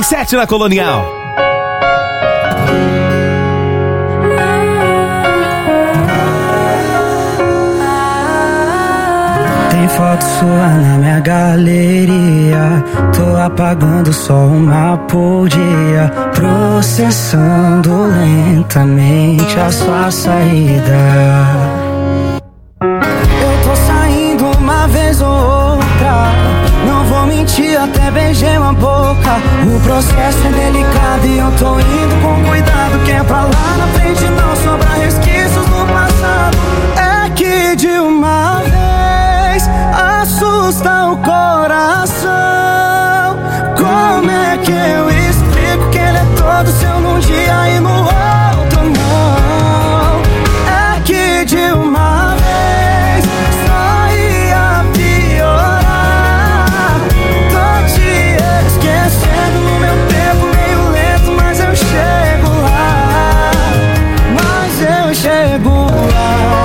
9h37 na Colonial. Tem foto sua na minha galeria, tô apagando só uma por dia, processando lentamente a sua saída. Eu tô saindo uma vez ou outra, não vou mentir, até beijei uma boca. O processo é delicado e eu tô indo com cuidado, que é pra lá na frente não sobrar resquícios do passado. É que de uma vez assusta o coração. Como é que eu explico que ele é todo seu num dia e no outro não? É que de uma vez só ia piorar. Tô te esquecendo no meu tempo meio lento, mas eu chego lá. Mas eu chego lá.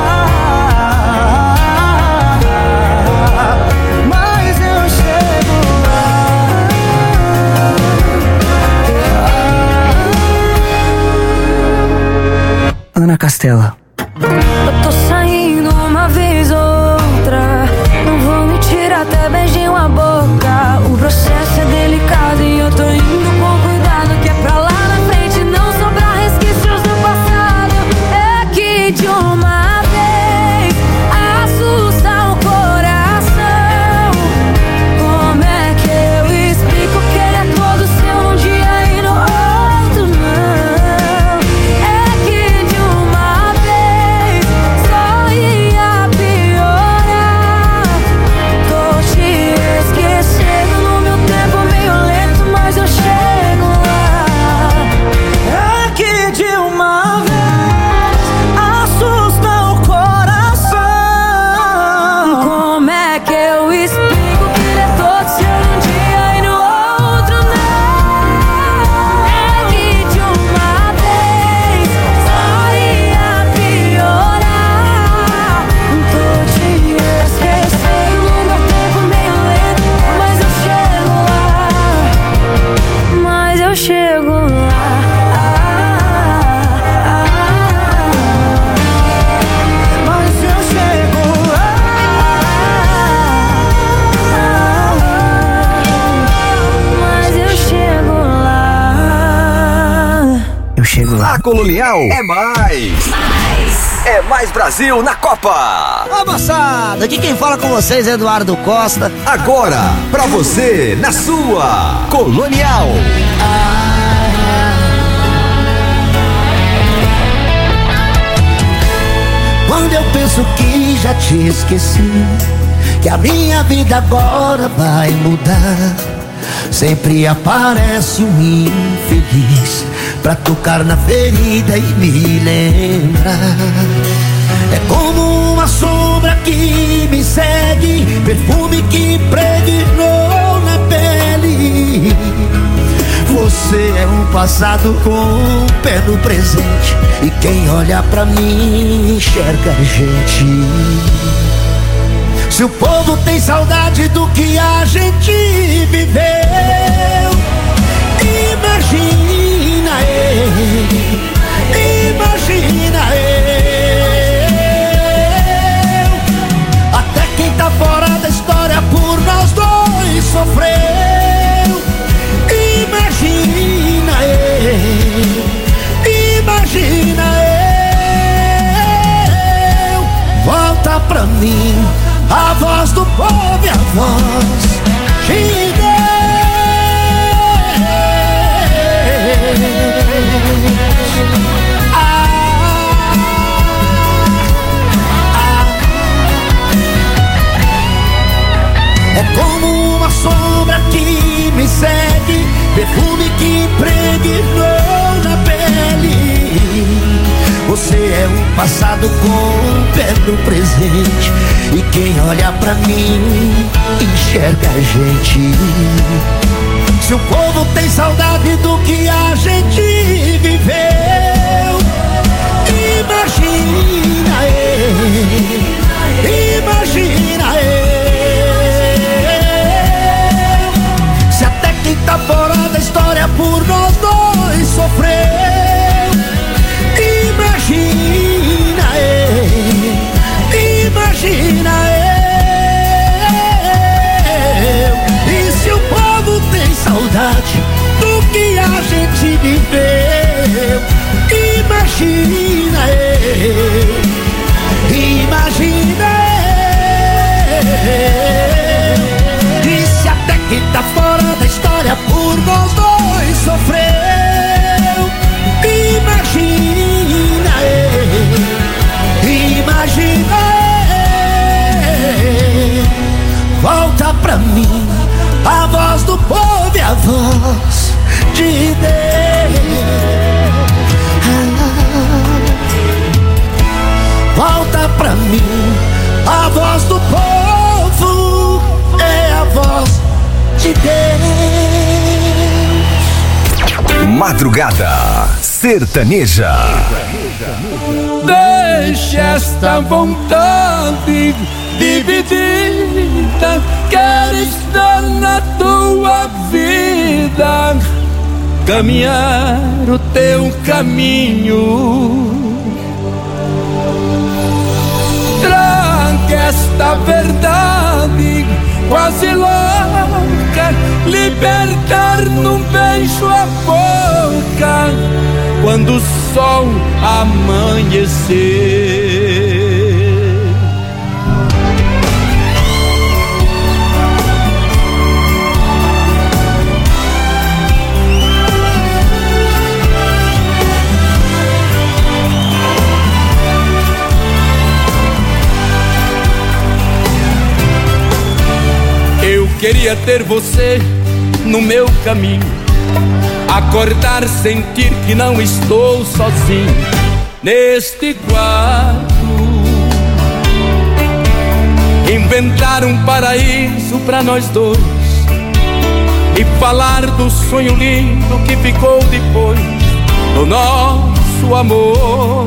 Ana Castela. Eu tô saindo uma vez ou outra, não vou mentir, até beijei uma boca. O processo é delicado e eu tô indo com cuidado, que é pra lá na frente não sobrar resquícios do passado. É que de uma vez assusta o coração. Como é que eu explico que ele é todo seu num dia e no outro não? É que de uma vez só ia piorar. Tô te esquecendo no meu tempo meio lento, mas eu chego lá. É que de uma vez assusta o coração. Como é que eu explico que ele é todo seu num dia e no outro não? É que de uma vez só ia piorar. Tô te esquecendo no meu tempo meio lento, mas eu chego lá. Mas eu chego lá. Mas eu chego lá. Mas eu chego lá. Eu chego lá. A Colonial é mais. É mais Brasil na Copa. Ô moçada, aqui quem fala com vocês é Eduardo Costa. Agora, pra você, na sua Colonial. Quando eu penso que já te esqueci, que a minha vida agora vai mudar, sempre aparece um infeliz pra tocar na ferida e me lembrar. É como uma sombra que me segue, perfume que impregnou na pele. Você é um passado com um pé no presente, e quem olha pra mim enxerga a gente. Se o povo tem saudade do que a gente viveu, imagina eu, imagina eu. Até quem tá fora da história por nós dois sofreu. Imagina eu, imagina eu. Volta pra mim a voz do povo e a voz de Deus. É como uma sombra que me segue, perfume que impregnou na pele. Você é um passado com um pé no presente, e quem olha pra mim enxerga a gente. Se o povo tem saudade do que a gente viveu, imagina eu, imagina eu. Se até quem tá fora da volta pra mim. A voz do povo é a voz de Deus. Madrugada Sertaneja. Deixa esta vontade dividida, quero estar na tua vida, caminhar o teu caminho. Traga esta verdade quase louca, libertar num beijo a boca, quando o sol amanhecer. Eu queria ter você no meu caminho, acordar, sentir que não estou sozinho neste quarto, inventar um paraíso pra nós dois e falar do sonho lindo que ficou depois do nosso amor.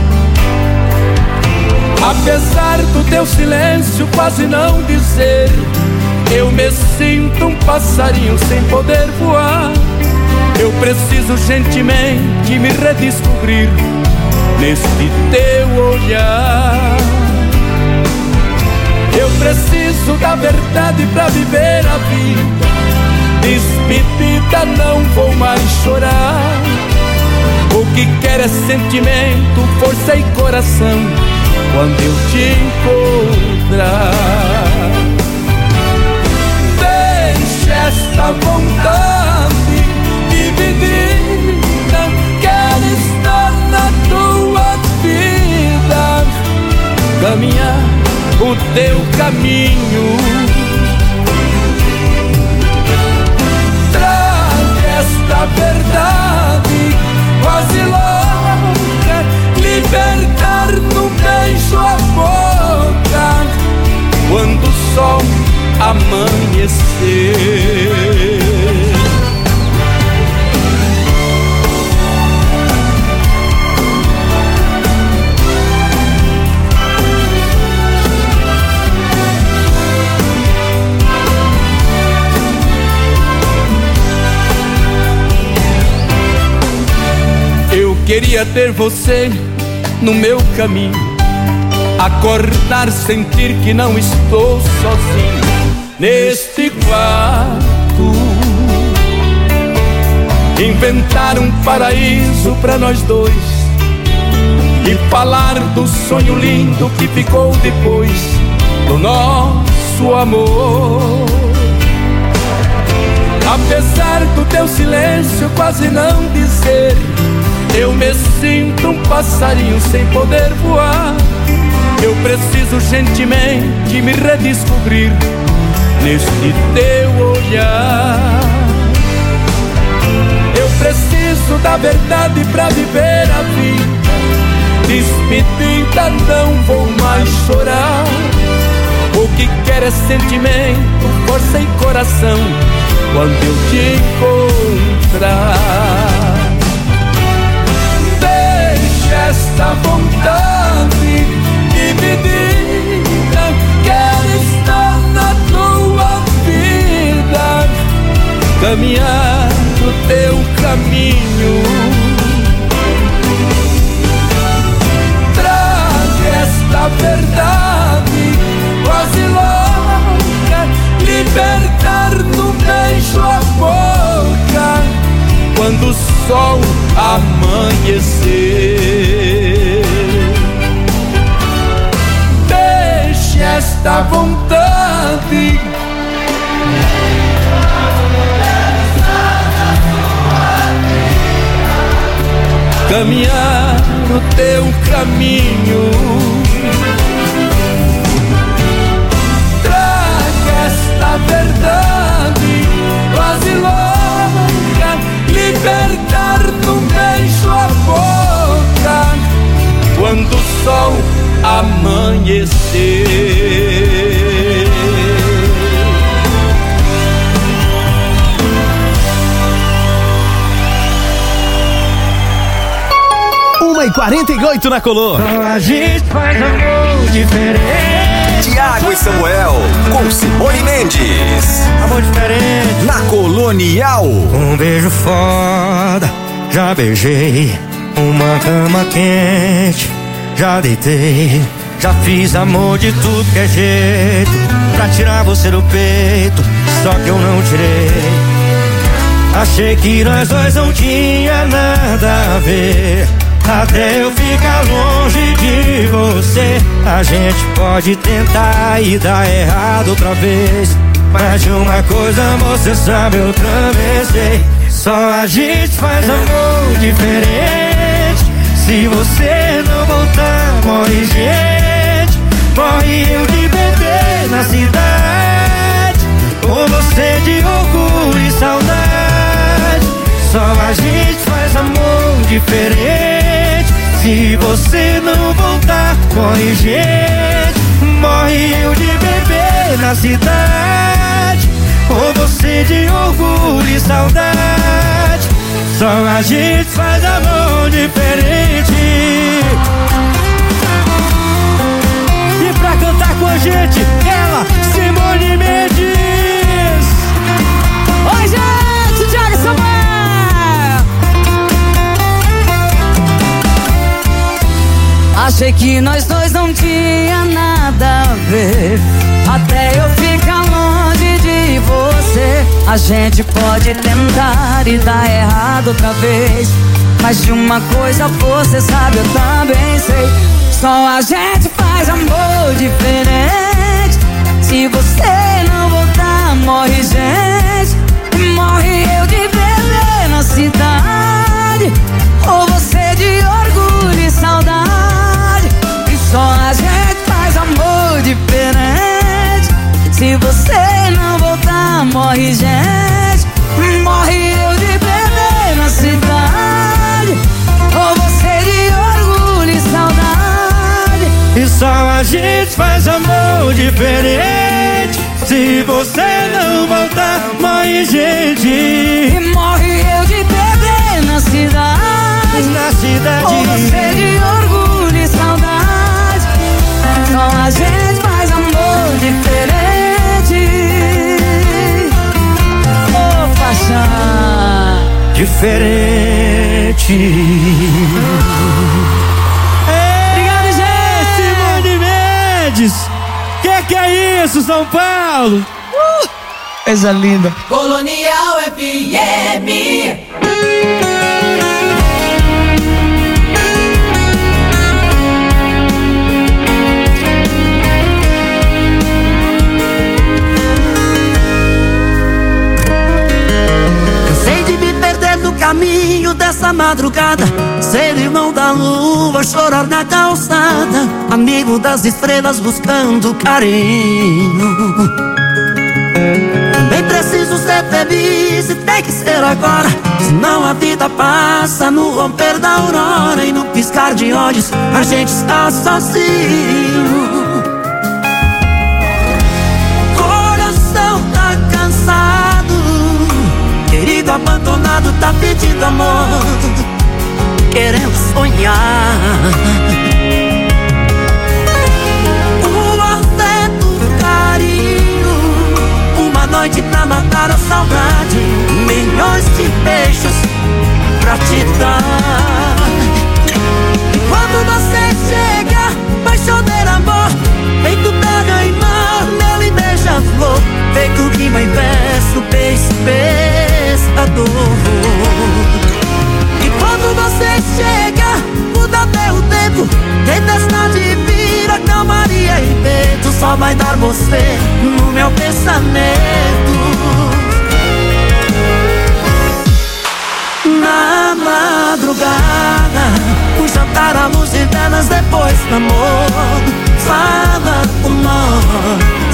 Apesar do teu silêncio quase não dizer, eu me sinto um passarinho sem poder voar. Eu preciso gentilmente me redescobrir neste teu olhar. Eu preciso da verdade pra viver a vida. Despedida, não vou mais chorar. O que quero é sentimento, força e coração quando eu te encontrar. Esta vontade dividida, quero estar na tua vida, caminhar o teu caminho. Traga esta verdade quase louca, libertar num beijo a boca, quando o sol amanhecer. Eu queria ter você no meu caminho, acordar, sentir que não estou sozinho neste quarto, inventar um paraíso pra nós dois e falar do sonho lindo que ficou depois do nosso amor. Apesar do teu silêncio quase não dizer, eu me sinto um passarinho sem poder voar. Eu preciso gentilmente me redescobrir neste teu olhar. Eu preciso da verdade pra viver a vida. Despedida, não vou mais chorar. O que quero é sentimento, força e coração quando eu te encontrar. Deixa esta vontade dividida, quero estar na tua vida, caminhar o teu caminho. Traga esta verdade quase louca, libertar num beijo a boca, quando o sol amanhecer. Deixe esta vontade caminhar o teu caminho. Traga esta verdade quase louca, libertar num beijo a boca, quando o sol amanhecer. 1h48 na Colô. A gente faz amor diferente. Tiago e Samuel com Simone Mendes. Amor diferente. Na Colonial. Um beijo foda, já beijei. Uma cama quente, já deitei. Já fiz amor de tudo que é jeito pra tirar você do peito, só que eu não tirei. Achei que nós dois não tinha nada a ver, até eu ficar longe de você. A gente pode tentar e dar errado outra vez, mas de uma coisa você sabe, eu também sei. Só a gente faz amor diferente. Se você não voltar, morre gente. Morre eu de bebê na cidade, com você de orgulho e saudade. Só a gente faz amor diferente. Se você não voltar, morre gente. Morre eu de bebê na cidade, com você de orgulho e saudade. Só a gente faz amor diferente. E pra cantar com a gente, ela, Simone Mendes. Oi, gente, Thiago Samuel. Achei que nós dois não tinha nada a ver, até eu ficar longe de você. A gente pode tentar e dar errado outra vez, mas de uma coisa você sabe, eu também sei. Só a gente faz amor diferente. Se você não voltar, morre gente. Morre eu de bebê na cidade, ou você de orgulho e saudade. E só a gente faz amor diferente. Se você não voltar, morre gente. Morre eu de bebê na cidade, ou você de orgulho e saudade. E só a gente faz amor diferente. Se você não voltar, morre gente. E morre eu de bebê na cidade, ou você de orgulho e saudade. Só a gente faz amor diferente. Oh, paixão diferente. Obrigado, gente. Simone Mendes. Que é isso, São Paulo? Coisa linda. Colonial FM. Cansei de me perder no caminho dessa madrugada, ser irmão da lua, chorar na calçada, amigo das estrelas buscando carinho. Também preciso ser feliz e tem que ser agora, senão a vida passa no romper da aurora, e no piscar de olhos a gente está sozinho. Coração tá cansado, querido abandonado tá pedindo amor, querendo sonhar. O afeto, o carinho, uma noite pra matar a saudade, milhões de beijos pra te dar. E quando você chega, vai chover amor, feito terra e mar, mel e beija-flor, feito rima e verso, beijo, pescador. E quando você chega, muda até o tempo, tempestade vira calmaria e vento, só vai dar você no meu pensamento. Na madrugada, o jantar à luz de velas, depois do amor, fala com nós.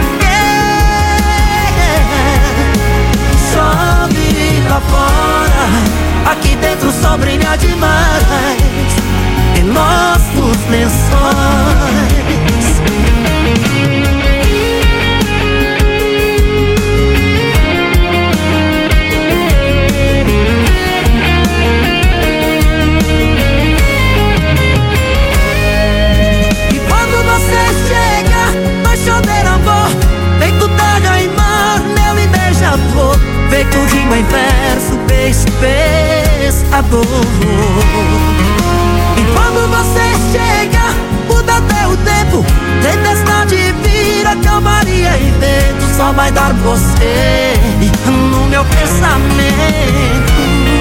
Chove lá fora, aqui dentro o sol brilha demais, em nossos lençóis. pensamento.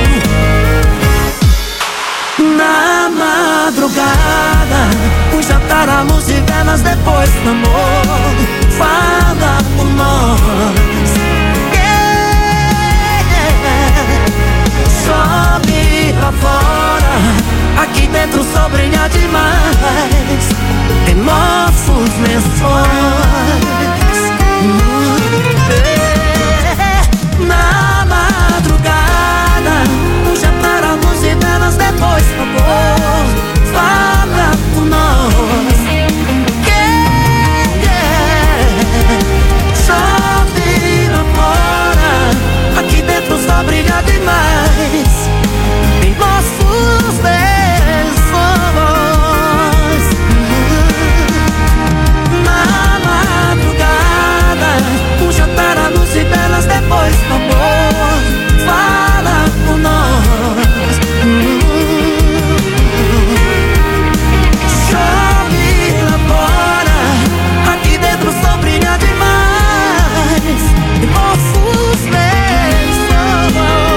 Na madrugada, o jantar, a luz e velas, depois do amor. Fala por nós, sobe lá fora, aqui dentro o sol brilha demais em nossos lençóis. Na madrugada, o jantar, a luz e velas, depois do amor. Fala por nós, sobe lá fora, aqui dentro o sol brilha demais em nossos lençóis. Na madrugada, o jantar, a luz e velas, depois do amor. Fala por nós, chove lá fora, aqui dentro o sol brilha demais em nossos lençóis.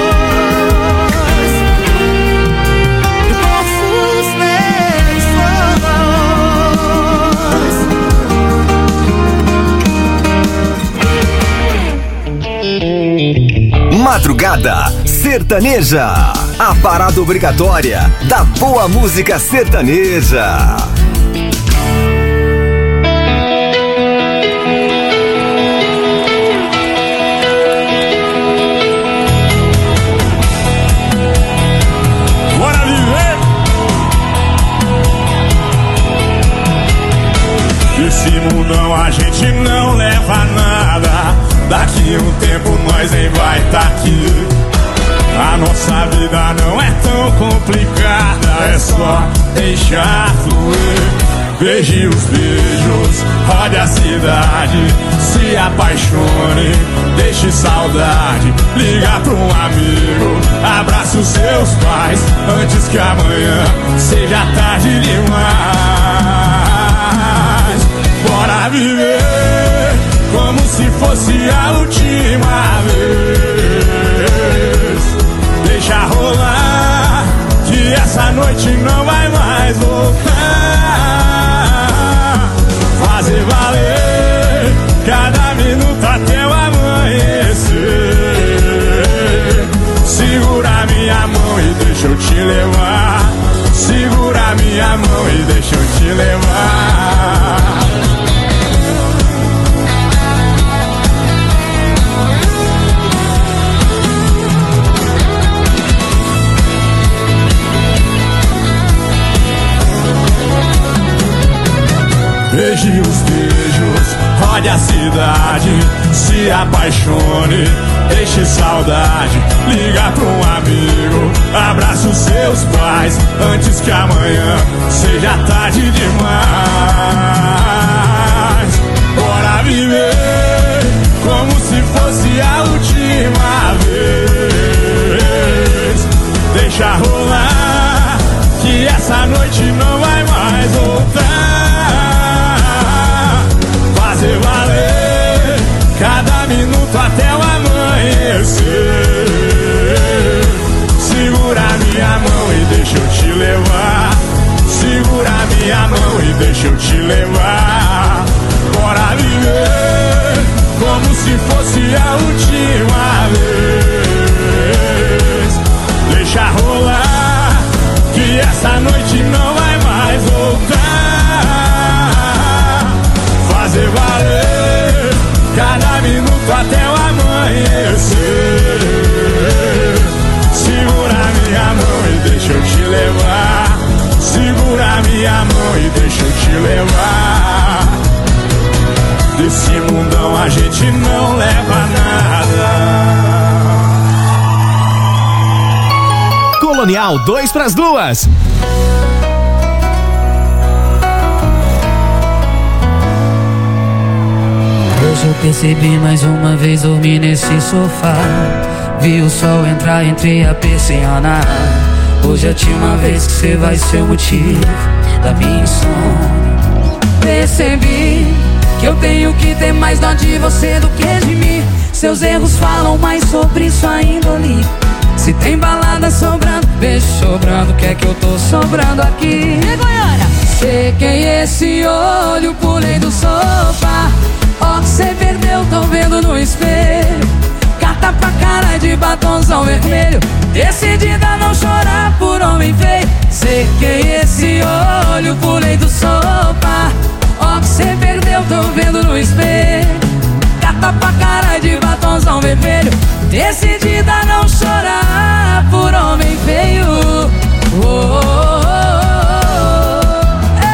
Madrugada Sertaneja, a parada obrigatória da boa música sertaneja. Bora viver! Desse mundão a gente não leva nada. Daqui um tempo nós nem vai tá aqui. A nossa vida não é tão complicada, é só deixar fluir. Beije os beijos, rode a cidade, se apaixone, deixe saudade. Liga pra um amigo, abraça os seus pais, antes que amanhã seja tarde demais. Bora viver como se fosse a última vez. Deixa rolar, que essa noite não vai mais voltar. Fazer valer cada minuto até o amanhecer. Segura minha mão e deixa eu te levar. Segura minha mão e deixa eu te levar. Beije os beijos, rode a cidade, se apaixone, deixe saudade. Liga pra um amigo, abraça os seus pais, antes que amanhã seja tarde demais. Bora viver como se fosse a última vez. Deixa rolar, que essa noite não vai mais voltar. Fazer valer cada minuto até o amanhecer. Segura minha mão e deixa eu te levar. Segura minha mão e deixa eu te levar. Bora viver como se fosse a última vez. Deixa rolar, que essa noite não vai mais voltar. Fazer valer cada minuto até o amanhecer. Segura minha mão e deixa eu te levar. Segura minha mão e deixa eu te levar. Desse mundão a gente não leva nada. Colonial 2 pras 2. Hoje eu percebi mais uma vez, dormi nesse sofá. Vi o sol entrar entre a persiana. Hoje é a última vez que você vai ser o motivo da minha insônia. Percebi que eu tenho que ter mais dó de você do que de mim. Seus erros falam mais sobre sua índole. Se tem balada sobrando, beijo sobrando, quer que eu tô sobrando aqui? E Goiânia? Sequei esse olho, pulei do sofá. Ó que cê perdeu, tô vendo no espelho. Gata pra cara de batonzão vermelho, decidida a não chorar por homem feio. Sequei esse olho, pulei do sofá. Ó que cê perdeu, tô vendo no espelho. Gata pra cara de batonzão vermelho, decidida a não chorar por homem feio. Oh, oh, oh, oh.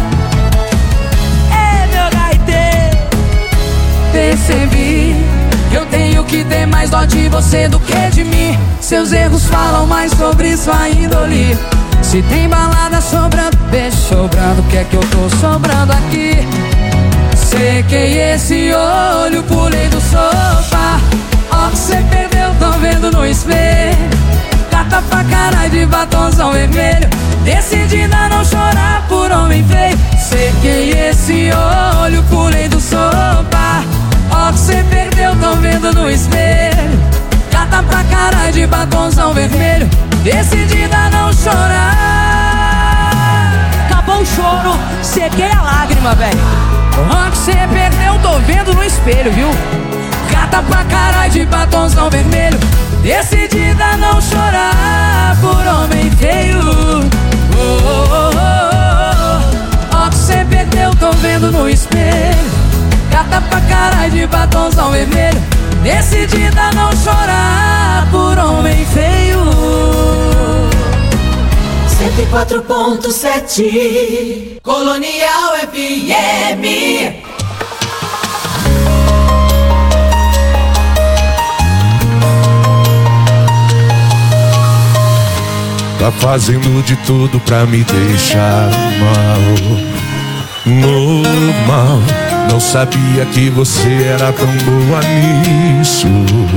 Ei, meu gaiteiro, percebi que eu tenho que ter mais dó de você do que de mim. Seus erros falam mais sobre sua índole. Se tem balada sobrando, beijo sobrando, quer que eu tô sobrando aqui? Sequei esse olho, pulei do sofá. Ó que cê perdeu, tô vendo no espelho. Gata pra cara de batonzão vermelho, decidida a não chorar por homem feio. Sequei esse olho, pulei do sofá. Ó que cê perdeu, tô vendo no espelho. Gata pra cara de batonzão vermelho, decidida a não chorar. Acabou o choro, sequei a lágrima, velho. Ó que cê perdeu, tô vendo no espelho, viu? Gata pra cara de batonzão vermelho, decidida a não chorar por homem feio. Oh, oh, oh, oh. Ó que cê perdeu, tô vendo no espelho. Gata pra cara de batonzão vermelho, decidida a não chorar por homem feio. 104.7 Colonial FM. Tá fazendo de tudo pra me deixar mal, normal. Não sabia que você era tão boa nisso.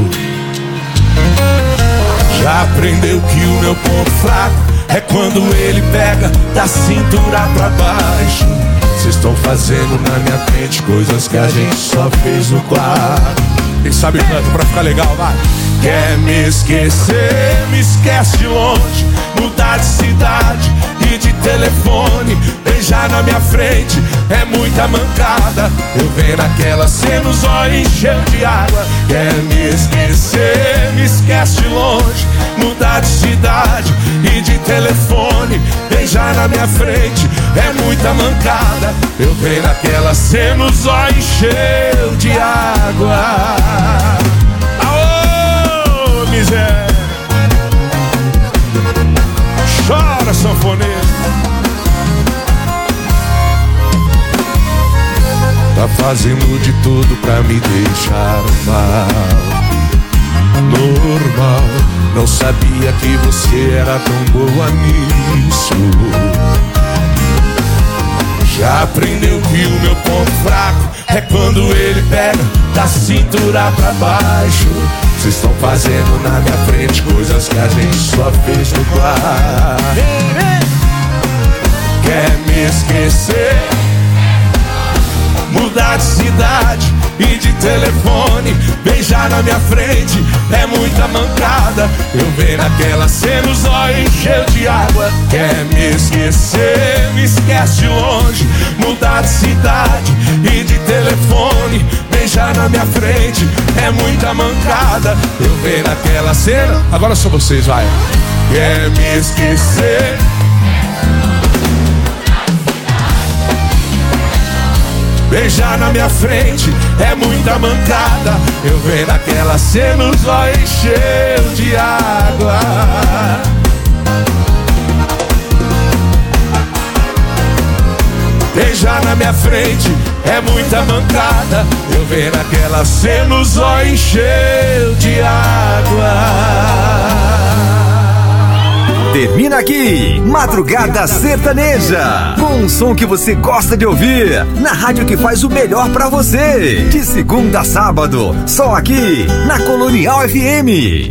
Já aprendeu que o meu ponto fraco é quando ele pega da cintura pra baixo. Vocês estão fazendo na minha frente coisas que a gente só fez no quarto. Quem sabe canta pra ficar legal, vai. Quer me esquecer, me esquece de longe. Mudar de cidade e de telefone. Beijar na minha frente é muita mancada. Eu venho naquela cena, os olhos encheu de água. Quer me esquecer, me esquece de longe. Mudar de cidade e de telefone. Beijar na minha frente é muita mancada. Eu venho naquela cena, os olhos encheu de água. Aô, miséria. Chora, sanfoneiro. Tá fazendo de tudo pra me deixar mal, normal. Não sabia que você era tão boa nisso. Já aprendeu que o meu ponto fraco é quando ele pega da cintura pra baixo. Vocês estão fazendo na minha frente coisas que a gente só fez no quarto. Quer me esquecer, mudar de cidade e de telefone. Beijar na minha frente é muita mancada. Eu venho naquela cena, os olhos encheu de água. Quer me esquecer, me esquece de longe. Mudar de cidade e de telefone. Beijar na minha frente é muita mancada. Eu venho naquela cena. Agora são vocês, vai. Quer me esquecer, beijar na minha frente é muita mancada. Eu venho naquela cena, os olhos encheu de água. Beijar na minha frente é muita mancada. Eu venho naquela cena, os olhos encheu de água. Termina aqui, Madrugada Sertaneja, com um som que você gosta de ouvir, na rádio que faz o melhor pra você. De segunda a sábado, só aqui, na Colonial FM.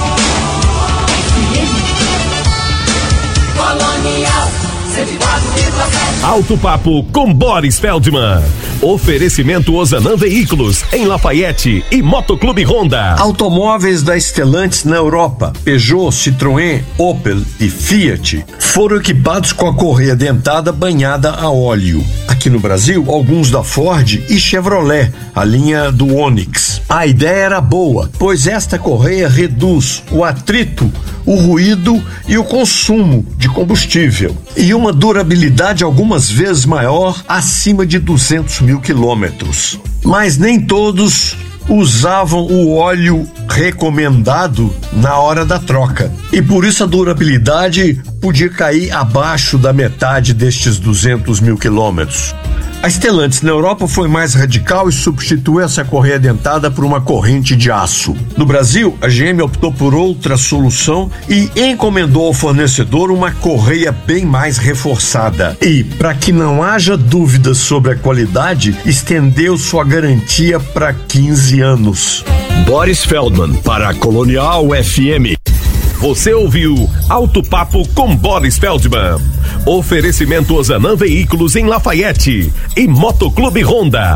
Colonial 104,7. Alto Papo com Boris Feldman. Oferecimento Ozanam Veículos em Lafayette e Motoclube Honda. Automóveis da Stellantis na Europa, Peugeot, Citroën, Opel e Fiat foram equipados com a correia dentada banhada a óleo. Aqui no Brasil, alguns da Ford e Chevrolet, a linha do Onix. A ideia era boa, pois esta correia reduz o atrito, o ruído e o consumo de combustível, e uma durabilidade algumas vezes maior, acima de 200 mil quilômetros. Mas nem todos usavam o óleo recomendado na hora da troca, e por isso a durabilidade podia cair abaixo da metade destes 200 mil quilômetros. A Stellantis na Europa foi mais radical e substituiu essa correia dentada por uma corrente de aço. No Brasil, a GM optou por outra solução e encomendou ao fornecedor uma correia bem mais reforçada. E, para que não haja dúvidas sobre a qualidade, estendeu sua garantia para 15 anos. Boris Feldman para a Colonial FM. Você ouviu Alto Papo com Boris Feldman. Oferecimento Ozanam Veículos em Lafayette e Motoclube Honda.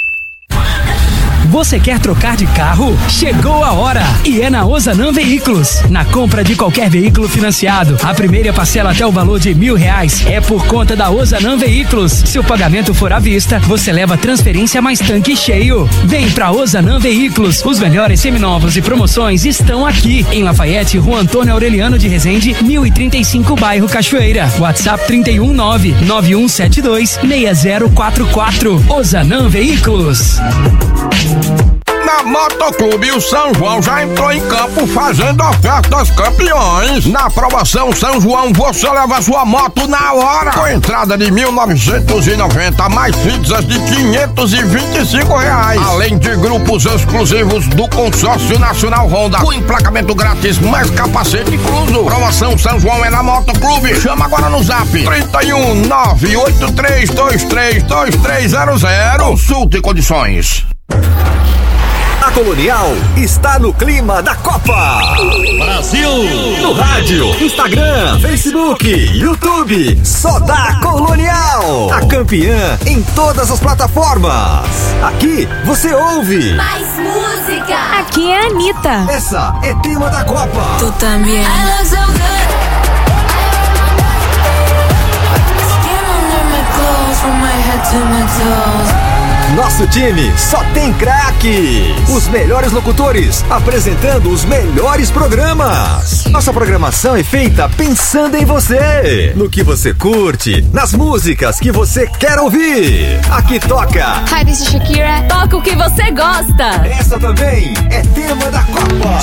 Você quer trocar de carro? Chegou a hora! E é na Ozanam Veículos. Na compra de qualquer veículo financiado, a primeira parcela até o valor de R$1.000 é por conta da Ozanam Veículos. Se o pagamento for à vista, você leva transferência mais tanque cheio. Vem pra Ozanam Veículos. Os melhores seminovos e promoções estão aqui. Em Lafayette, Rua Antônio Aureliano de Resende, 1035, bairro Cachoeira. WhatsApp 319-9172-6044. Ozanam Veículos. Na Motoclube, o São João já entrou em campo fazendo ofertas campeões. Na aprovação São João, você leva sua moto na hora. Com entrada de R$1.990, mais pizzas de R$525. Além de grupos exclusivos do Consórcio Nacional Honda, com emplacamento grátis, mais capacete incluso. Promoção São João é na Motoclube. Chama agora no Zap 31983232300. Consulte condições. A Colonial está no clima da Copa. Brasil! No rádio, Instagram, Facebook, YouTube, só dá Colonial. A campeã em todas as plataformas. Aqui você ouve Mais música. Aqui é a Anitta. Essa é tema da Copa. Tu também. Nosso time só tem craques. Os melhores locutores apresentando os melhores programas. Nossa programação é feita pensando em você, no que você curte, nas músicas que você quer ouvir. Aqui toca Hi, this is Shakira. Toca o que você gosta. Essa também é tema da Copa.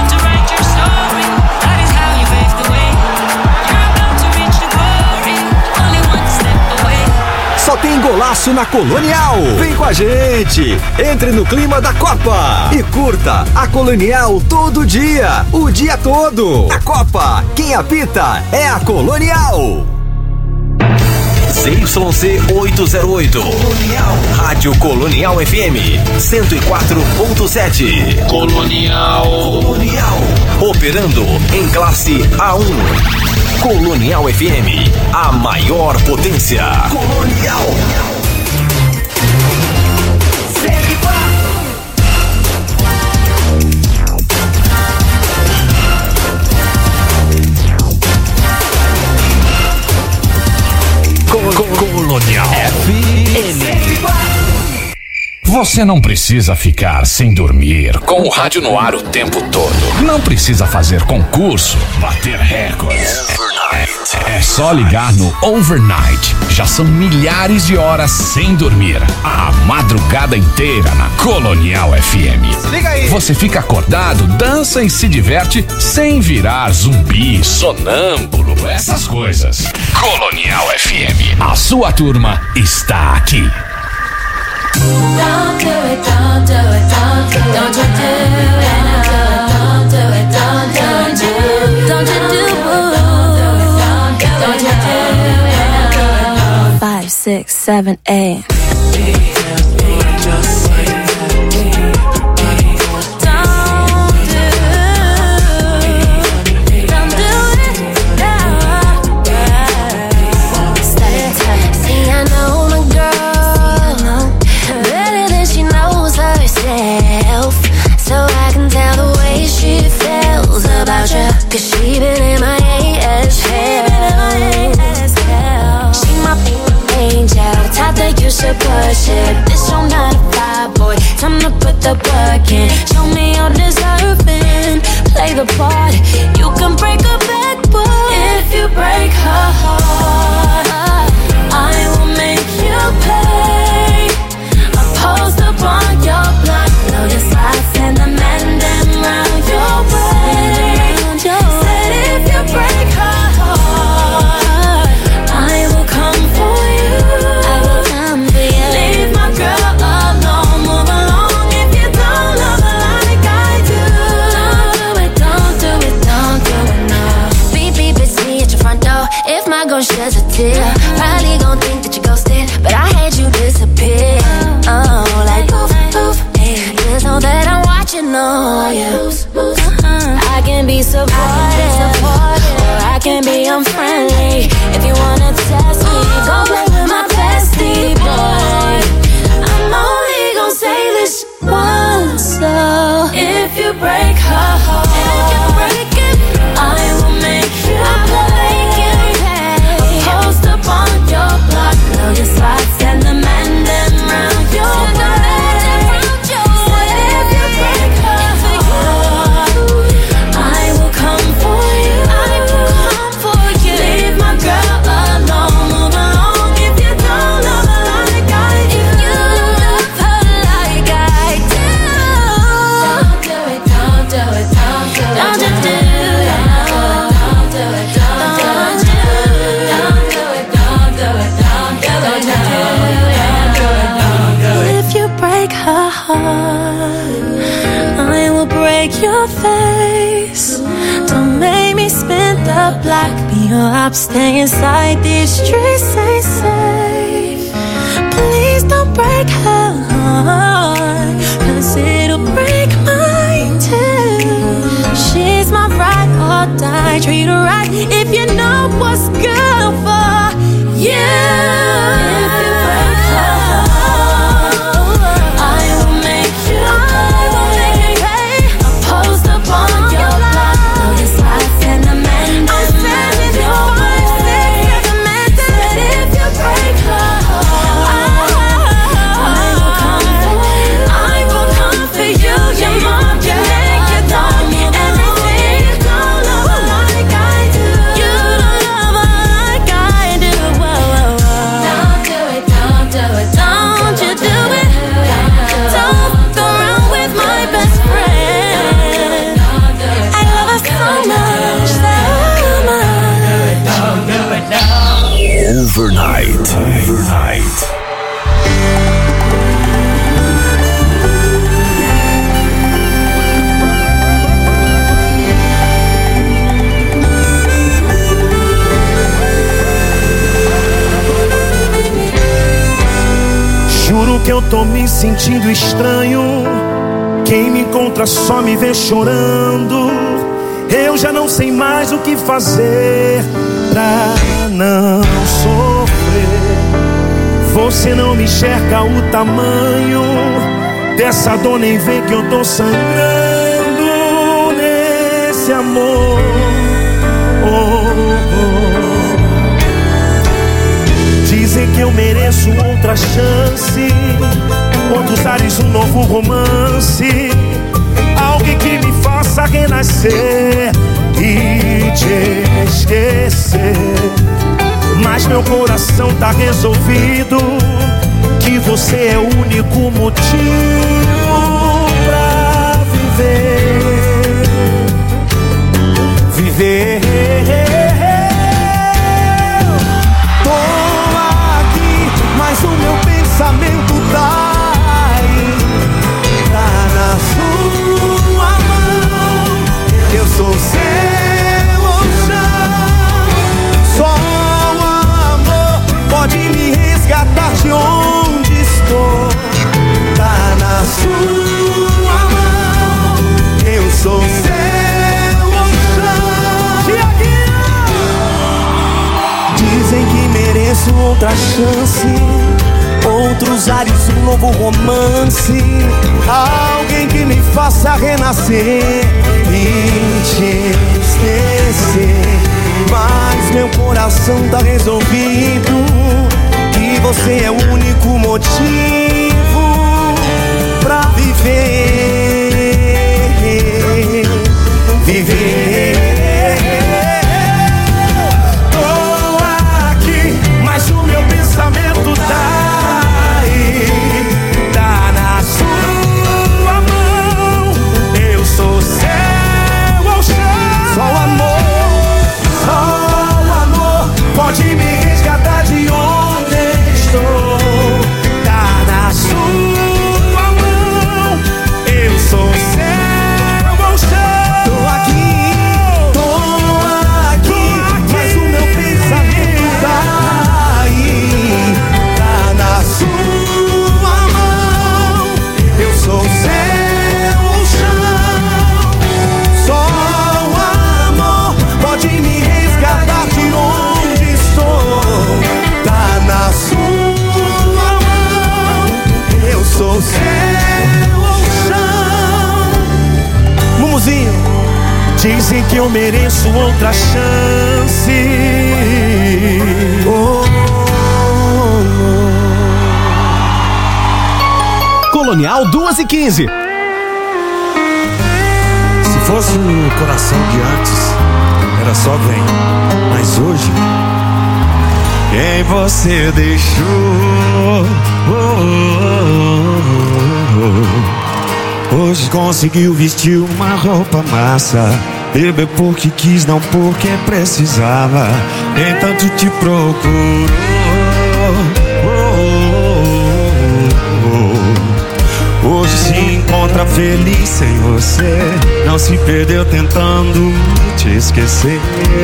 Só tem golaço na Colonial. Vem com a gente. Entre no clima da Copa e curta a Colonial todo dia, o dia todo. A Copa, quem apita é a Colonial. ZYC 808. Colonial. Rádio Colonial FM 104.7. Colonial. Operando em classe A1. Colonial FM, a maior potência. Colonial. Colonial FM. Você não precisa ficar sem dormir com o rádio no ar o tempo todo. Não precisa fazer concurso, bater recordes. É só ligar no Overnight. Já são milhares de horas sem dormir. A madrugada inteira na Colonial FM. Liga aí. Você fica acordado, dança e se diverte sem virar zumbi, sonâmbulo, essas coisas. Colonial FM. A sua turma está aqui. Don't do it, don't do it, don't do it, don't you do it, don't do it, don't do it, don't you do it, don't you do it, 5, 6, 7, 8. as a tear. Probably gon' think that you ghosted, but I had you disappear. Oh, like poof, poof, hey. Just know that I'm watching on you. I can be supportive, or I can be unfriendly. If you wanna test me, go play with my bestie, boy. I'm only gon' say this once, so if you break her heart, I will make you pay. Post up on your block, know your spots and the man them round your way. Said if you break her heart, I will come for you. Leave my girl alone, move along if you don't love her like I do. If you don't love her like I do, don't do it, don't do it, don't do it. Don't you do it, don't do it, don't do it, don't do it, don't do it, don't do it, don't do it. If you break her heart, I will break your face. Don't make me spin the block. Be your op, stay inside these streets ain't safe. Please don't break her heart, 'cause it'll break mine too. She's my ride or die, treat her right if you know what's good for you. If you break her heart, I will make you pay. I'll post up on your block, know your spots and the man I'm standing your way. Said if you break her heart, I will come for you. I will come for you. Your mom can make you dog me everything. You don't love her like I do. You don't love her like I do. Whoa, whoa, whoa. Don't do it, don't do it, don't you do it. Don't go around with my best friend. I love her so much, so much. Overnight. Juro que eu tô me sentindo estranho. Quem me encontra só me vê chorando. Eu já não sei mais o que fazer pra não sofrer. Você não me enxerga o tamanho dessa dor, nem vê que eu tô sangrando nesse amor. Dizem que eu mereço outra chance, outros ares, um novo romance. Alguém que me faça renascer e te esquecer. Mas meu coração tá resolvido, que você é o único motivo pra viver. Tô aqui, mas o meu pensamento tá na sua mão. Eu sou seu chão. Só o amor pode me resgatar de onde estou. Tá na sua mão. Eu sou seu chão. Dizem que mereço outra chance, outros ares, um novo romance. Alguém que me faça renascer e te esquecer. Mas meu coração tá resolvido, que você é o único motivo pra viver. Tô aqui, mas o meu pensamento tá na sua mão. Eu sou seu ao chão. Só o amor pode me resgatar de onde estou. Tá dizem que eu mereço outra chance. Colonial 2h15. Se fosse o coração de antes, era só vem. Mas hoje, quem você deixou? Hoje conseguiu vestir uma roupa massa, beber porque quis, não porque precisava. Nem tanto te procurou. Hoje se encontra feliz sem você, não se perdeu tentando te esquecer.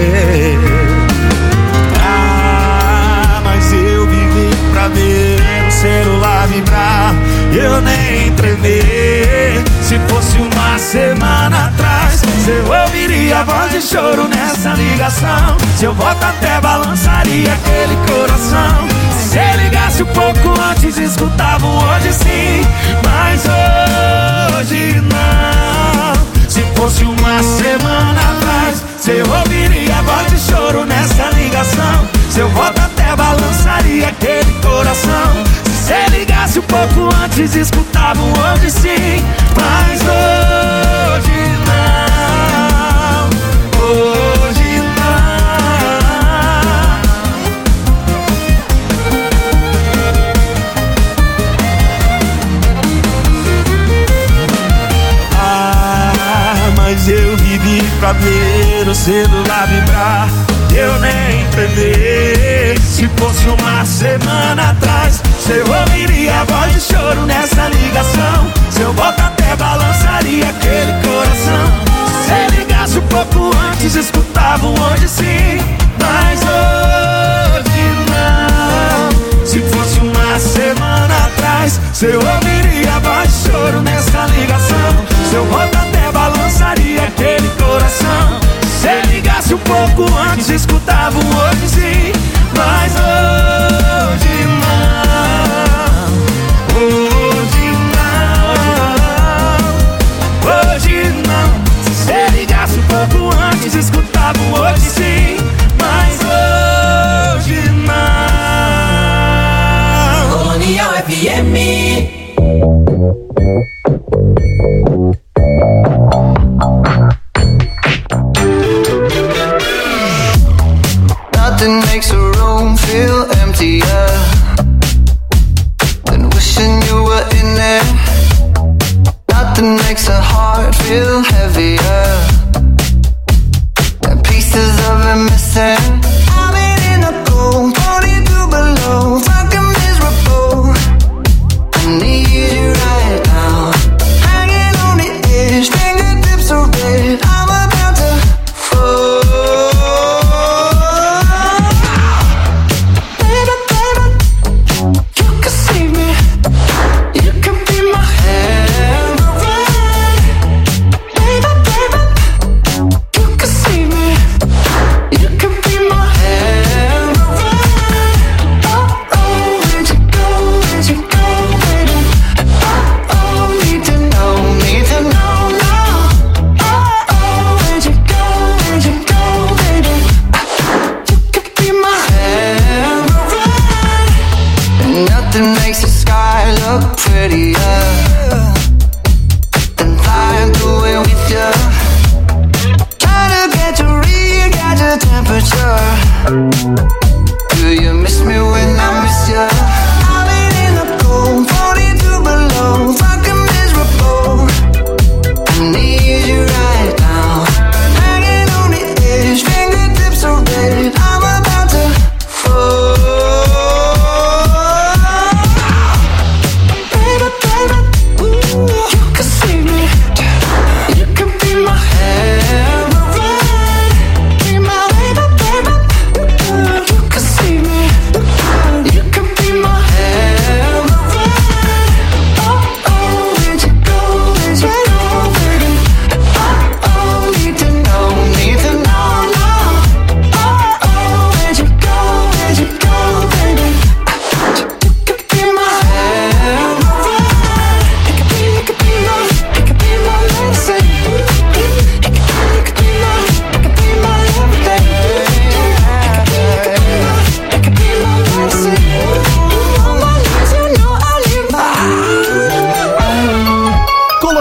Mas eu vivi pra ver o celular vibrar, eu nem tremer. Se fosse uma semana atrás, eu ouviria a voz de choro nessa ligação. Seu voto até balançaria aquele coração. Se ligasse um pouco antes, escutava hoje sim, mas hoje não. Se fosse uma semana atrás, eu ouviria a voz de choro nessa ligação. Seu voto até balançaria aquele coração. Se ligasse um pouco antes, escutava hoje sim, mas hoje não. Hoje não. Mas eu vivi pra ver o celular vibrar, eu nem tremer. Se fosse uma semana atrás, eu ouviria a voz de choro nessa ligação. Seu voto até balançaria aquele coração. Se ligasse um pouco antes, escutava hoje sim, mas hoje não. Se fosse uma semana atrás, eu ouviria a voz de choro nessa ligação. Seu voto até balançaria aquele coração. Se ligasse um pouco antes, escutava hoje sim, mas hoje não. Hoje não. Hoje não. Se ligasse um pouco antes, escutava hoje sim, mas hoje não. Colonial FM. Nothing makes a room feel emptier than wishing you were in there. Nothing makes a heart feel heavier than pieces of it missing. I've been in the cold, 42 below, fucking miserable. I need you right now, hanging on the edge, fingertips are red. I'm about to fall. Nothing makes the sky look prettier than flying through it with you. Trying to get to read your temperature. Do you miss me when I miss you? I've been in the cold, 42 below, fucking miserable. I need you right now, hanging on the edge, fingertips are red. I'm about to fall. Baby, baby.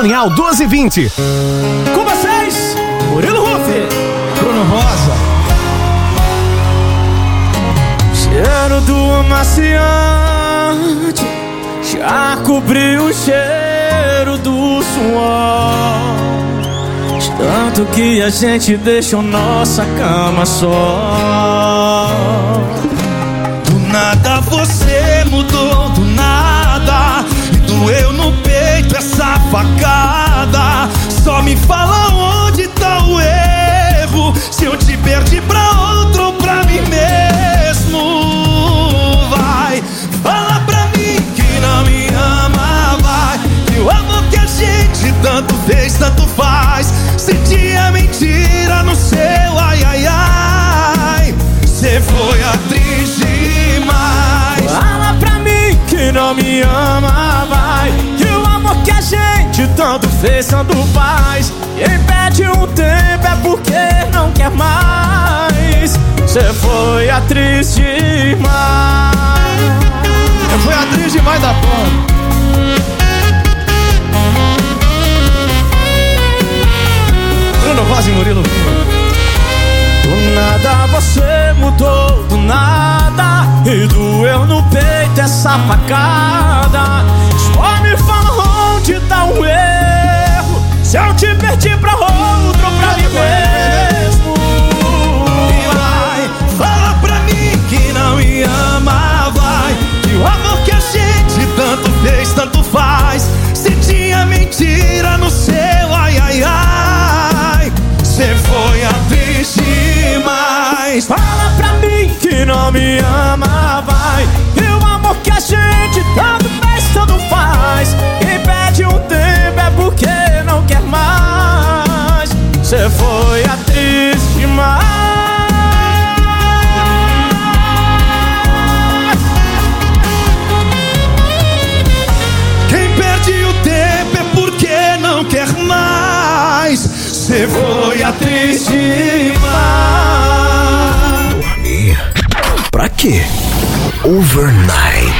Colonial 1220. Com vocês, Murilo Rufi, Bruno Rosa. Cheiro do amaciante já cobriu o cheiro do suor, tanto que a gente deixou nossa cama só. Do nada você mudou, do nada, e doeu no peito essa facada. Só me fala onde tá o erro, se eu te perdi pra outro ou pra mim mesmo. Vai, fala pra mim que não me ama, vai, que o amor que a gente tanto fez, tanto faz, sentia mentira no seu ai, ai, ai. Cê foi atriz demais. Fala pra mim que não me ama, vai, que o amor que a gente tanto fez, tanto faz, quem pede um tempo é porque não quer mais. Cê foi atriz demais. Eu fui atriz demais da porra. Bruno Rosa e Murilo. Do nada você mudou, do nada, e doeu no peito essa facada. Só me fala onde tá o erro, se eu te perdi pra outro ou pra mim mesmo. E vai, fala pra mim que não me ama, vai, que o amor que a gente tanto fez, tanto faz, sentia mentira no seu ai, ai, ai. Cê foi atriz demais. Fala pra mim que não me ama, vai, que o amor que a gente tanto fez, tanto faz, quem pede um tempo é porque não quer mais. Cê foi atriz demais. Quem perde o tempo é porque não quer mais. Cê foi atriz demais. Dormir? Pra quê? Overnight.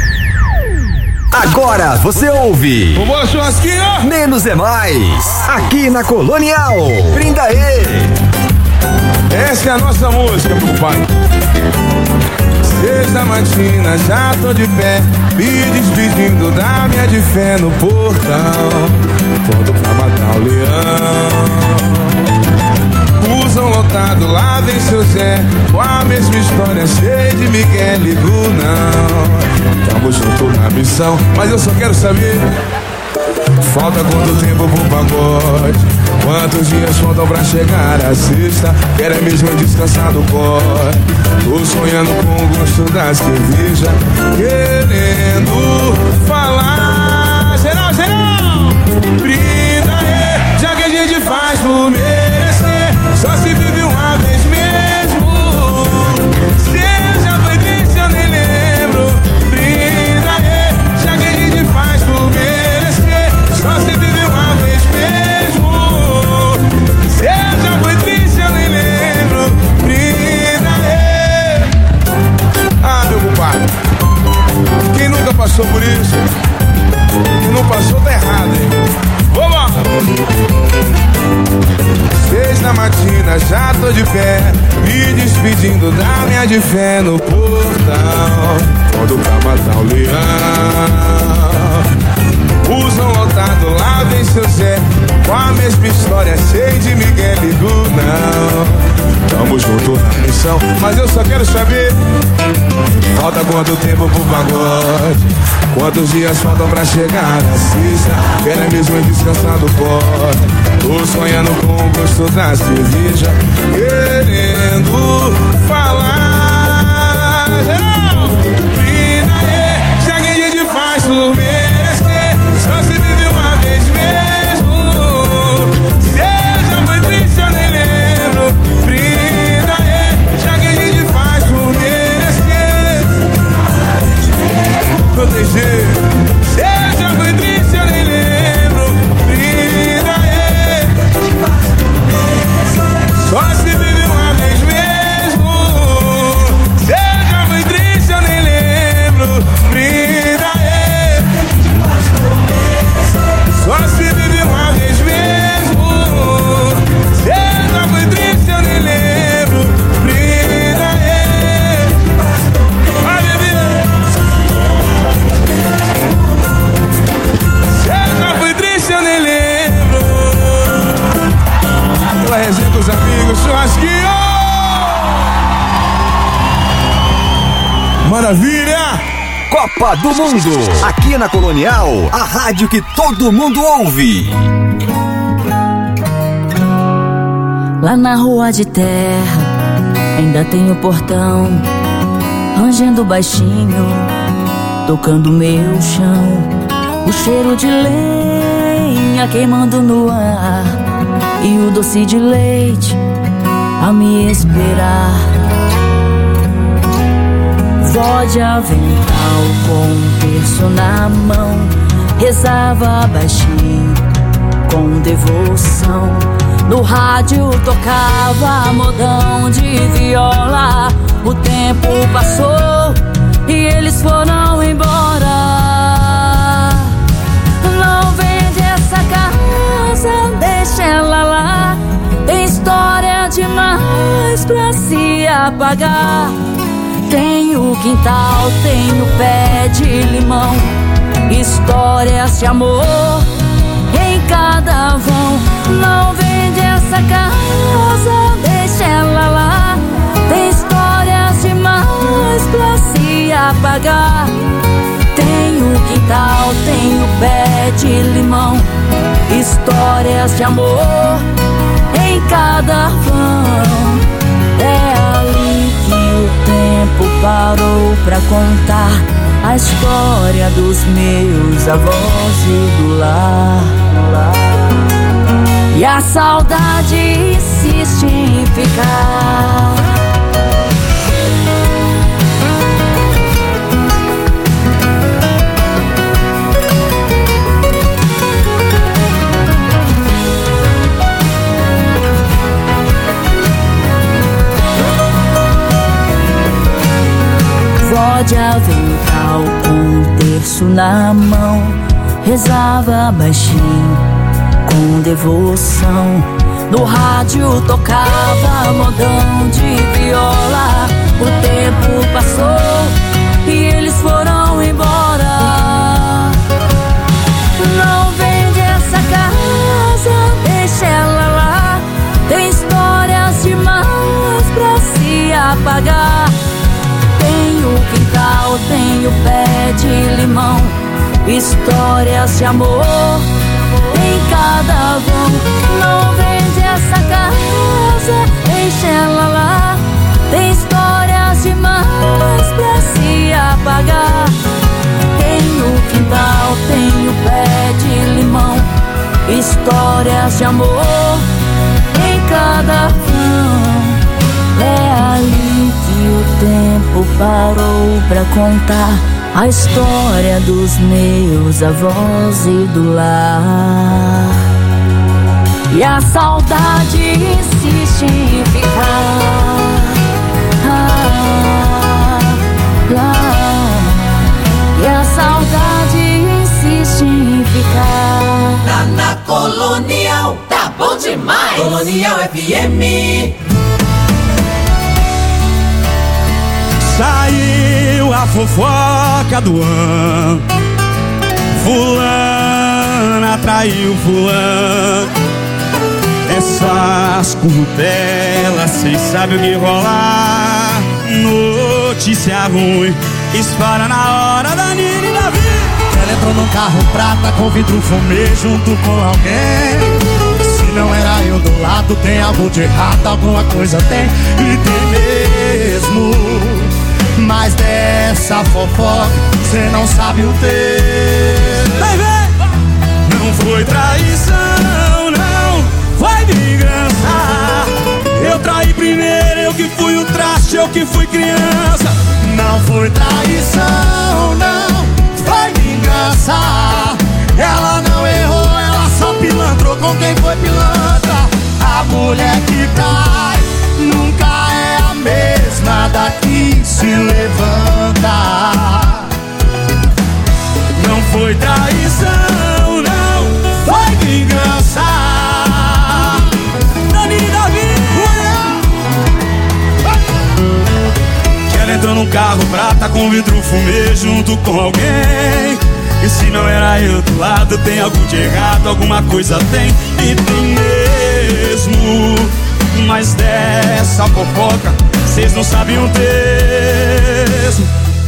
Agora você ouve. Vambora, churrasquinho! Menos é mais. Aqui na Colonial. Brinda aí. Essa é a nossa música, meu pai. 6 da matina, já tô de pé, me despedindo da minha de fé no portão, pronto pra matar o leão. Usam lotado, lá vem seu Zé, com a mesma história, cheia de Miguel e não. Tamo junto na missão, mas eu só quero saber, falta quanto tempo pro pagode? Quantos dias faltam pra chegar a sexta? Quero é mesmo descansar do corre. Tô sonhando com o gosto da cerveja, querendo falar. Geral, geral! Brinda aí, já que a gente faz por merecer, só se vive uma vez mesmo. Se já foi triste eu nem lembro. Brinda aí, já que a gente faz por merecer, só se vive uma vez mesmo. Se já foi triste eu nem lembro. Brinda aí. Ah, meu compadre, quem nunca passou por isso, quem não passou tá errado, hein? Vamos! 6 da matina, já tô de pé, me despedindo da minha de fé no portal, quando pra matar o leão. Usam lotado, lá vem seu Zé, com a mesma história, cheia de Miguel e não. Tamo junto na missão, mas eu só quero saber, falta quanto tempo pro pagode? Quantos dias faltam pra chegar a sexta? Quero é mesmo descansar do pote. Tô sonhando com o gosto da cerveja, querendo falar. Brinda aí, já que a gente faz por merecer, só se vive uma vez mesmo. Seja foi triste eu nem lembro. Brinda aí, já que a gente faz por merecer, proteger. Seja foi triste eu nem lembro. Brinda aí, só se vive uma vez mesmo. Maravilha! Copa do Mundo, aqui na Colonial, a rádio que todo mundo ouve. Lá na rua de terra, ainda tem o portão, rangendo baixinho, tocando meu chão. O cheiro de lenha queimando no ar, e o doce de leite a me esperar. Vó de avental com um terço na mão, rezava baixinho com devoção. No rádio tocava modão de viola. O tempo passou e eles foram embora. Não vende essa casa, deixa ela lá. Tem história demais pra se apagar. Tem o quintal, tem o pé de limão, histórias de amor em cada vão. Não vende essa casa, deixa ela lá. Tem histórias demais pra se apagar. Tem o quintal, tem o pé de limão, histórias de amor em cada vão. É ali que o tempo parou pra contar a história dos meus avós e do lar. E a saudade insiste em ficar. Vó de avental com um terço na mão, rezava baixinho com devoção. No rádio tocava modão de viola. O tempo passou e eles foram embora. Não vende essa casa, deixa ela lá. Tem histórias demais pra se apagar. Tem o quintal, tem o pé de limão, histórias de amor em cada vão. Não vende essa casa, deixa ela lá. Tem histórias demais pra se apagar. Tem o quintal, tem o pé de limão, histórias de amor em cada vão. É ali que o tempo parou pra contar a história dos meus avós e do lar. E a saudade insiste em ficar. E a saudade insiste em ficar. Tá na Colonial, tá bom demais. Colonial FM. Saiu a fofoca do ano, fulana traiu fulano. Essas currupelas, cês sabem o que rolar. Notícia ruim, espalha na hora da Nina e da vida. Ela entrou num carro prata com vidro fumê junto com alguém. Se não era eu do lado, tem algo de errado, alguma coisa tem, e tem mesmo. Mas dessa fofoca cê não sabe o texto. Não foi traição, não, foi vingança. Eu traí primeiro, eu que fui o traste, eu que fui criança. Não foi traição, não, foi vingança. Ela não errou, ela só pilantrou com quem foi pilantra. A mulher que trai nunca é a mesma daqui se levanta. Não foi traição, não, foi vingança. Dani Davi. Que ela entrou num carro prata com vidro fumê junto com alguém. E se não era eu do lado, tem algo de errado, alguma coisa tem, e tem mesmo. Mas dessa fofoca cês não sabem o texto.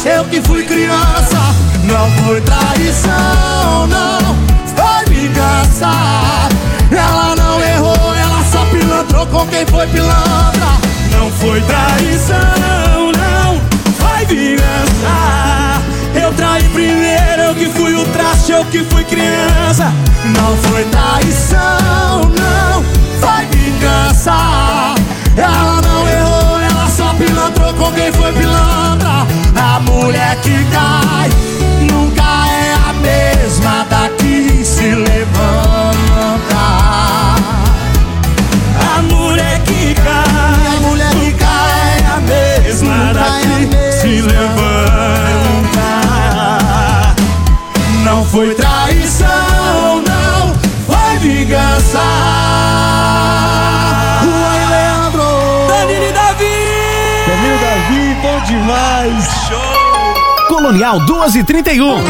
eu que fui criança. Não foi traição, não, foi vingança. Ela não errou, ela só pilantrou com quem foi pilantra. Não foi traição, não, foi vingança. Eu traí primeiro, eu que fui o traste, eu que fui criança. Não foi traição, não, foi vingança. Ela não errou, ela só pilantrou com quem foi pilantra. A mulher que cai nunca é a mesma daqui se levanta. A mulher que cai é a mesma daqui se levanta. Não foi traição, não, foi vingança. Oi, Leandro! Danilo e Davi! Danilo e Davi, bom demais! Show! Colonial 2h31.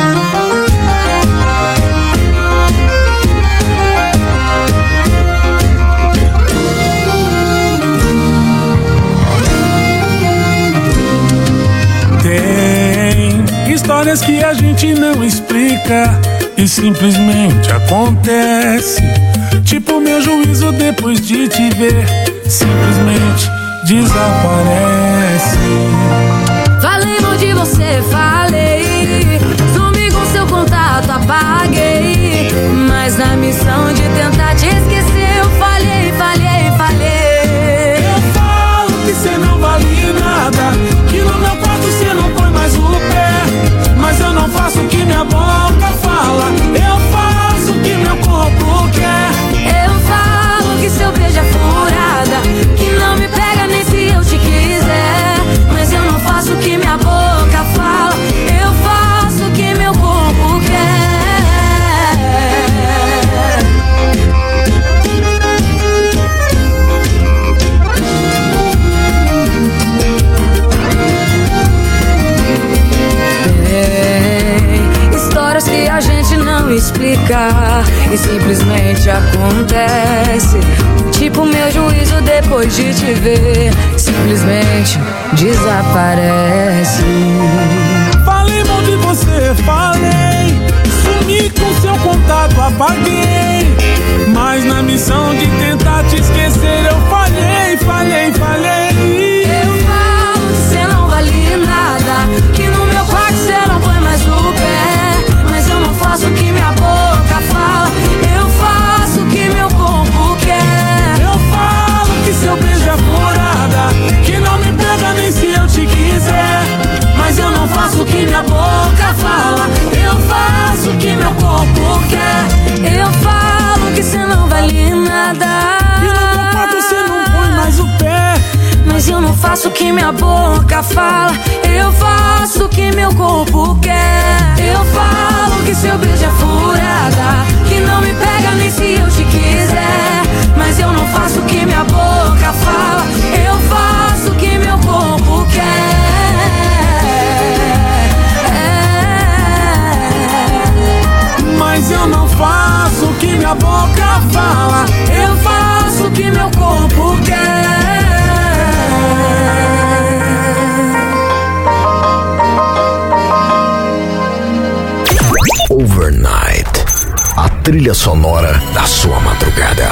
Tem histórias que a gente não explica e simplesmente acontece. Tipo meu juízo depois de te ver, simplesmente desaparece. Falei mal de você, falei. Sumi com seu contato, apaguei. Mas na missão de tentar te esquecer, eu falhei, falhei, falhei. Eu falo que cê não vale nada, que no meu quarto cê não põe mais o pé. Mas eu não faço o que minha boca fala, eu faço o que meu corpo quer. Eu falo que seu beijo é furada, que não me pega nem se eu te quiser. Mas eu não faço o que minha boca fala, eu faço o que meu corpo quer. Tem histórias que a gente não explica e simplesmente acontece. Tipo meu juízo depois de te ver, simplesmente desaparece. Falei mal de você, falei. Sumi com seu contato, apaguei. Mas na missão de tentar te esquecer, eu falhei, falhei, falhei. Eu falo que cê não vale nada, que no meu quarto cê não põe mais o pé. Mas eu não faço o que minha boca fala, eu faço o que meu corpo quer. Eu falo que seu beijo é furada, que não me pega nem se eu te quiser. Mas eu não faço o que minha boca fala, eu faço o que meu corpo quer. Eu falo que cê não vale nada, e no meu quarto cê não põe mais o pé. mas eu não faço o que minha boca fala, eu faço o que meu corpo quer. Eu falo que seu beijo é furada, que não me pega nem se eu te quiser. Mas eu não faço o que minha boca fala, eu faço o que meu corpo quer. Mas eu não faço o que minha boca fala, eu faço o que meu corpo quer. Overnight, a trilha sonora da sua madrugada.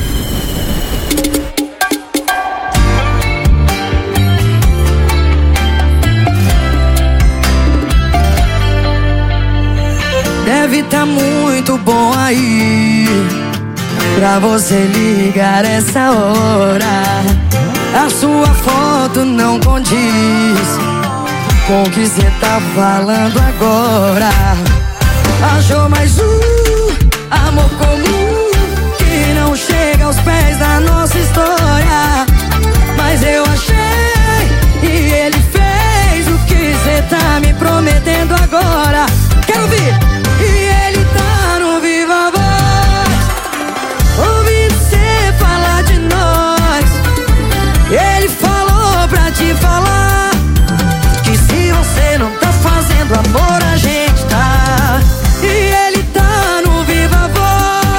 Deve tá muito bom aí pra você ligar essa hora. A sua foto não condiz com o que cê tá falando agora. Achou mais amor comum que não chega aos pés da nossa história. Mas eu achei e ele fez o que cê tá me prometendo agora. Quero ouvir! E ele tá no Viva Voz, ouvindo cê falar de nós. Ele falou pra te falar que se você não tá fazendo amor, a gente tá. E ele tá no Viva Voz,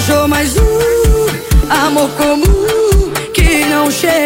achou mais um amor comum que não chega.